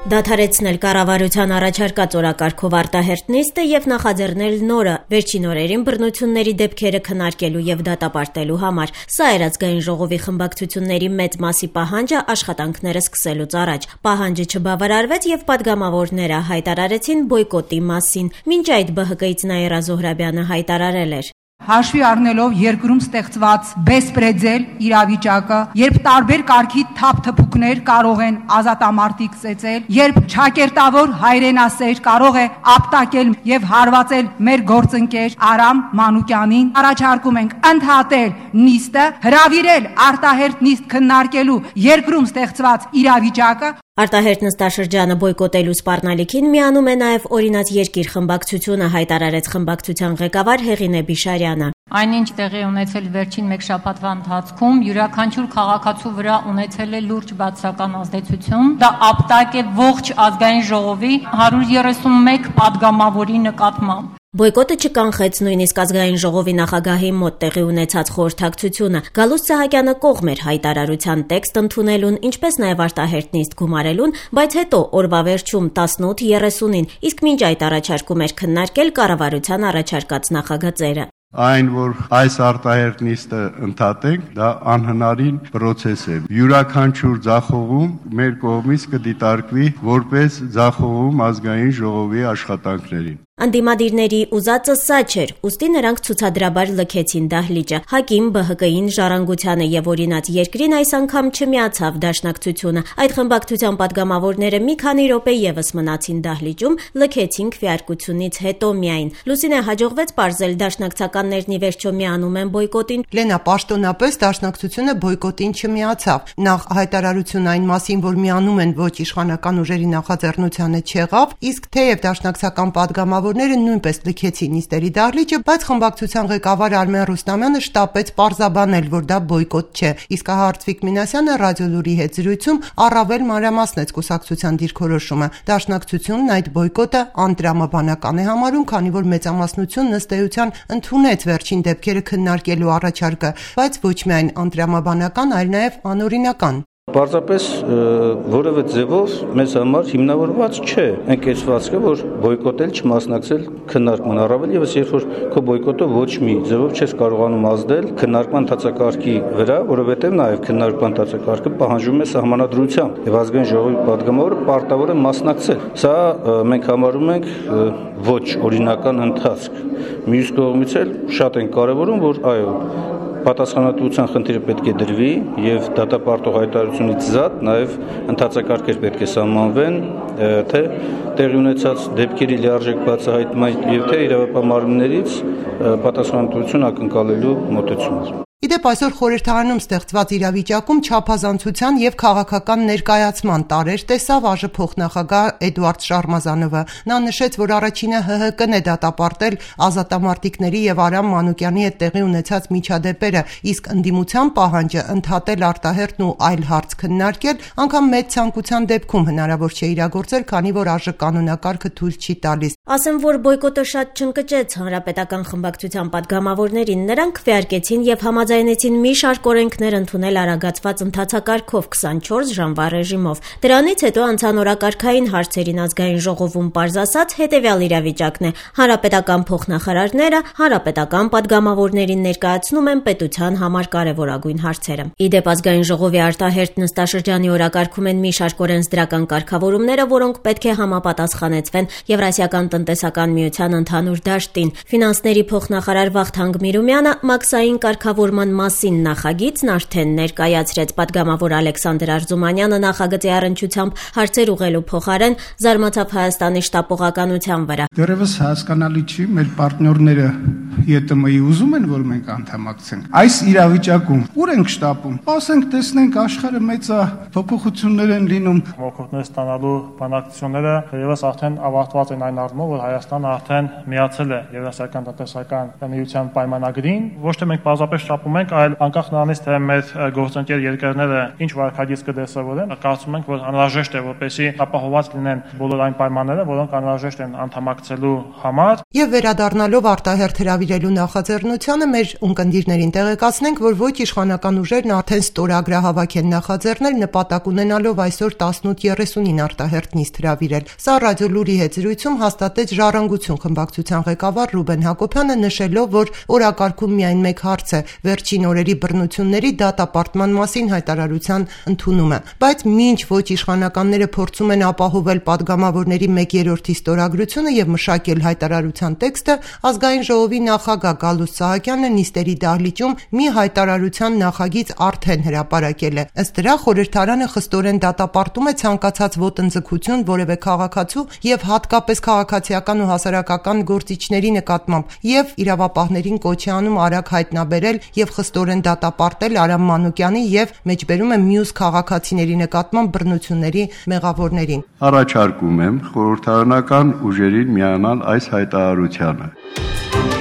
Դադարեցնել կառավարության առաջարկած օրակարգով արտահերթ նիստը եւ նախաձեռնել նորը վերջին օրերին բռնությունների դեպքերը քննարկելու եւ դատապարտելու համար։ Սա էր ազգային ժողովի խմբակցությունների մեծ մասի պահանջը աշխատանքները սկսելուց առաջ։ Պահանջը չբավարարվեց եւ падգամավորները հայտարարեցին բոյկոտի մասին։ Մինչ այդ ԲՀԿ-ից Նաիրա Զոհրաբյանը հայտարարել էր. Հաշվի առնելով երկրում ստեղծված բեսպրեդել իրավիճակը, երբ տարբեր կարգի թափթփուկներ կարող են ազատամարտիկ ծեծել, երբ ճակերտավոր հայրենասեր կարող է ապտակել եւ հարվածել մեր գործընկեր Արամ Մանուկյանին, առաջարկում ենք ընդհատել նիստը, հրավիրել արտահերթ նիստ քննարկելու երկրում ստեղծված իրավիճակը։ Արտահերթ նստաշրջանը բոյկոտելու սպառնալիքին միանում է նաև օրինաց երկիր խմբակցությունը, հայտարարեց խմբակցության ղեկավար Հեղինե Բիշարյանը։ Այնինչ տեղի ունեցել վերջին մեկ շաբաթվա ընթացքում յուրաքանչյուր քաղաքացու վրա ունեցել է լուրջ բացասական ազդեցություն։ Դա ապտակ է ողջ ազգային ժողովի 131 падգամավորի նկատմամբ։ Բոյկոտը չկանխեց նույնիսկ ազգային ժողովի նախագահի մոտ տեղի ունեցած խորհրդակցությունը։ Գալուստ Սահակյանը կողմ էր հայտարարության տեքստ ընդունելուն, ինչպես նաև արտահերթ նիստ գումարելուն, բայց հետո օրվա վերջում 18:30-ին, իսկ մինչ այդ առաջարկում էր քննարկել կառավարության առաջարկած նախագծերը։ Այն, որ այս արտահերթ նիստը ընդհատենք, դա անհնարին պրոցես է։ Յուրաքանչյուր ձախողում մեր կողմից կդիտարկվի որպես ձախողում ազգային ժողովի աշխատանքներին։ Անդիմադիրների ուզածը սա չէր, ուստի նրանք ցուցադրաբար լքեցին դահլիճը։ ՀԱԿ-ին, ԲՀԿ-ին, Ժառանգությանը եւ օրինաց երկրին այս անգամ չմիացավ դաշնակցությունը։ Այդ խմբակցության падգամավորները մի քանի րոպե եւս մնացին դահլիճում, լքեցին քվեարկությունից հետո միայն։ Լուսինե հաջողվեց պարզել դաշնակցականներն ի վերջո միանում են բոյկոտին։ Լենա, պաշտոնապես դաշնակցությունը բոյկոտին չմիացավ։ Նախ հայտարարություն այն մասին, որ միանում են ոչ իշխանական ուժերի նախաձեռնությանը չեղավ, իսկ թեև դաշնակցական падգամավորները նույնպես լքեցին նիստերի դահլիճը, բայց խմբակցության ղեկավար Արմեն Ռուստամյանը շտապեց պարզաբանել, որ դա բոյկոտ չէ։ Իսկ Հարցվիկ Մինասյանը Ռադիոլուրի հետ զրույցում առավել մանրամասնեց կուսակցության դիրքորոշումը։ Դաշնակցությունն այդ բոյկոտը անտրամաբանական է համարում, քանի որ մեծամասնությունն ըստ էության ընդունեց վերջին դեպքերը քննարկելու առաջարկը, բայց ոչ միայն անտրամաբանական, այլ նաև անօրինական։ Պարզապես որևէ ձևով մեզ համար հիմնավորված չէ ընկերվածքը, որ բոյկոտել չմասնակցել քննարկման, առավել եւս երբ որ քո բոյկոտը ոչ մի ձևով չես կարողանում ազդել քննարկման ընթացակարգի վրա, որովհետեւ նաեւ քննարկման ընթացակարգը պահանջում է սահմանադրությամբ եւ ազգային ժողովի падգամավորը պարտավոր է մասնակցել։ Սա մենք համարում ենք ոչ օրինական ընթացք։ Մյուս կողմից էլ շատ են կարևորում, որ այո, պատասխանատվության խնդիրը պետք է դրվի եւ դատապարտող հայտարարությունից զատ նաեւ ընթացակարգեր պետք է սահմանվեն, թե տեղի ունեցած դեպքերի լիարժեք բացահայտման եւ թե իրավապահ պատասխանատվություն ակնկալելու մոտեցում։ Իդեպ այսօր խորհրդարանում ստեղծված իրավիճակում չափազանցության եւ քաղաքական ներկայացման տարեր տեսավ ԱԺ փոխնախագահ Էդուարդ Շարմազանովը։ Նա նշեց, որ առաջինը ՀՀԿ-ն է դատապարտել ազատամարտիկների եւ Արամ Մանուկյանի հետ տեղի ունեցած միջադեպերը, իսկ ընդդիմության պահանջը ընդհատել արտահերթն ու այլ հարց քննարկել անգամ մեծ ցանկության դեպքում հնարավոր չէ իրագործել, քանի որ ԱԺ կանոնակարգը թույլ չի տալիս։ Ասեմ, որ բոյկոտը շատ չընկճեց հանրապետական խմբակցության падգամավորներին, նրանք քվեարկեցին եւ համաձայնեցին մի շարք օրենքներ ընդունել արագացված ընթացակարգով 24 ժամվա ռեժիմով։ Դրանից հետո անցան օրակարգային հարցերին ազգային ժողովում պարզ ասած հետեւյալ իրավիճակն է. հանրապետական փոխնախարարները հանրապետական падգամավորներին ներկայացնում են պետության համար կարևորագույն հարցերը։ Իդեպ ազգային ժողովի արտահերթ նստաշրջանի օրակարգում են մի շարք օրենսդրական կարգավորումները, որոնք պետք է համապատասխանեցվեն Եվրասիական տնտեսական միության ընդհանուր դաշտին։ Ֆինանսների փոխնախարար Վախթանգ Միրումյանը մաքսային կարգավորման մասին նախագիծն արդեն ներկայացրեց։ Պատգամավոր Ալեքսանդր Արզումանյանը նախագծի առնչությամբ հարցեր ուղղելու փոխարեն զարմացավ Հայաստանի շտապողականության վրա։ Դեռևս հասկանալի չի, մեր պարտներները ԵՏՄ-ի ուզում են, որ մենք անդամակցենք։ Այս իրավիճակում ուր ենք շտապում։ Ասենք, տեսնենք, աշխարհը մեծ փոփոխություններ են լինում։ Օգուտներ ստանալու բանակցությունները եւս արդեն ավարտված են այն առումով, որ Հայաստանը արդեն միացել է Եվրասիական տնտեսական միության պայմանագրին։ Ոչ թե մենք պարզապես շտապում քննարկում ենք, այլ անկախ նրանից թե մեր գործընկեր երկրները ինչ վարքագիծ կդրսևորեն, կարծում ենք, որ անհրաժեշտ է, որպեսզի ապահովված լինեն բոլոր այն պայմանները, որոնք անհրաժեշտ են անդամակցելու համար։ Եվ վերադառնալով արտահերթ հրավիրելու նախաձեռնությանը մեր ունկնդիրներին տեղեկացնենք, որ ոչ իշխանական ուժերն արդեն ստորագրահավաք են նախաձեռնել նպատակ ունենալով այսօր 18:30-ին արտահերթ նիստ հրավիրել։ Սա ռադիոլուրի հետ զրույցում հաստատեց Ժառանգություն խմբակցության ղեկավար Ռուբեն Հակոբյանը, նշելով, որ օրակարգում միայն մեկ հարց է՝ վերջին օրերի բռնությունների դատապարտման մասին հայտարարության ընդունումը։ Բայց մինչ ոչ իշխանականները փորձում են ապահովել падգամավորների 1/3-ի ստորագրությունը եւ մշակել հայտարարության տեքստը, Ազգային ժողովի նախագահ Գալուստ Սահակյանը նիստերի դահլիճում մի հայտարարության նախագիծ արդեն հրապարակել է։ Ըստ դրա խորհրդարանը խստորեն դատապարտում է ցանկացած ոտնձգություն որևէ քաղաքացու եւ հատկապես քաղաքացիական ու հասարակական գործիչների նկատմամբ եւ իրավապահներին կոչ է անում արագ հայտնաբերել եւ խստորեն դատապարտել Արամ Մանուկյանի եւ մեջբերում է մյուս քաղաքացիների նկատմամբ բռնությունների մեղավորներին։ Առաջարկում եմ խորհրդարանական ուժերին միանալ այս հայտարարությանը։